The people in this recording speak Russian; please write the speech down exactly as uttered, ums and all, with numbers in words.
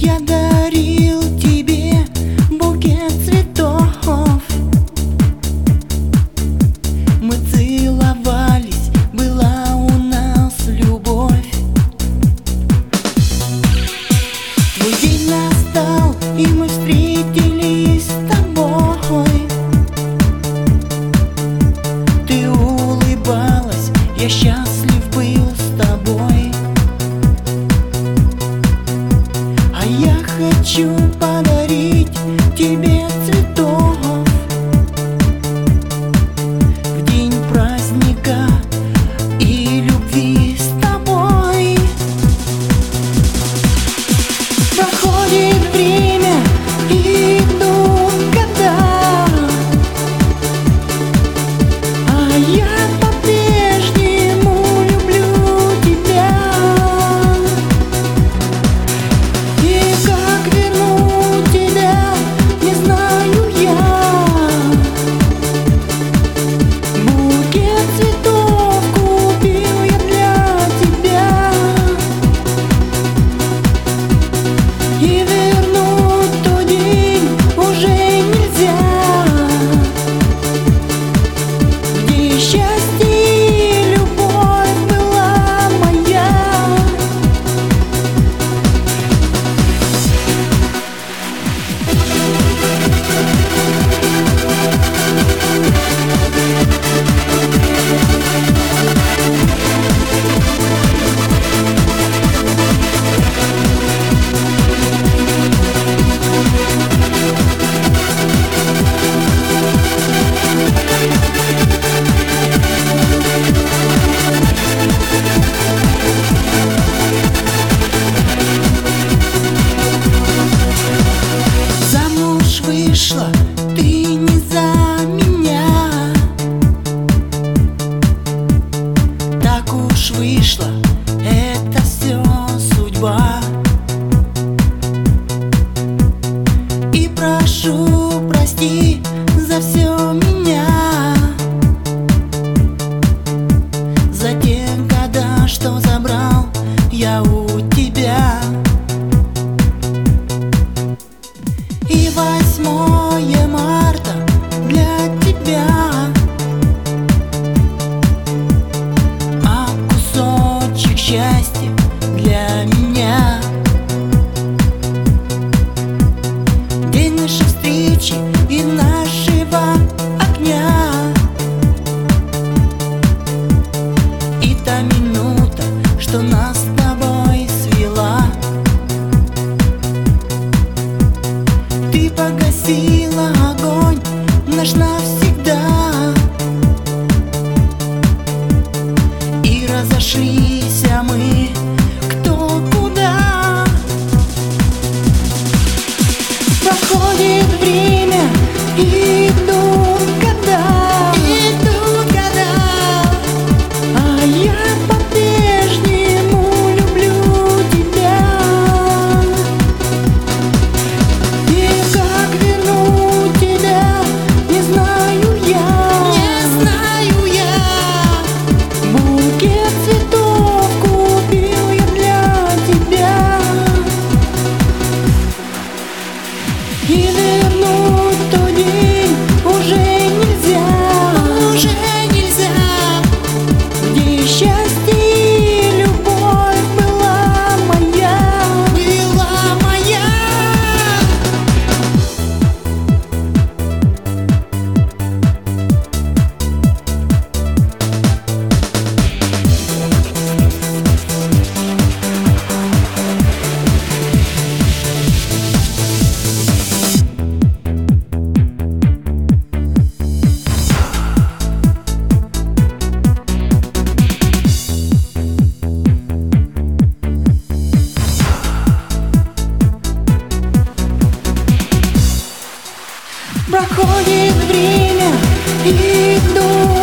Я дарил тебе букет цветов. Мы целовались, была у нас любовь. Твой день настал, и мы встретились с тобой. Ты улыбалась, я счастлив был с тобой. А я хочу подарить тебе цветов в день праздника и любви с тобой. Проходит время, и идут года, а я по-прежнему люблю тебя. И как вернуть тебя, не знаю я. Букет цветов купил я для тебя. И вернуть тот день уже нельзя, где счастье и любовь была моя. Замуж вышла ты не за меня, так уж вышло, это все судьба. И прошу, прости за все меня, за те года, что забрал я у тебя. И восьмое марта для тебя, а кусочек счастья для меня. День нашей встречи и нашего огня, и та минута, что нас с тобой свела. Ты погасила огонь наш навсегда, и разошлись мы кто куда. Проходит время, и идут года, идут года, а я по-прежнему люблю тебя. И как вернуть тебя, не знаю я, не знаю я. Букет цветов купил я для тебя. И вернуть тот день уже нельзя, уже нельзя, где счастье и любовь была моя, была моя. Проходит время, и идут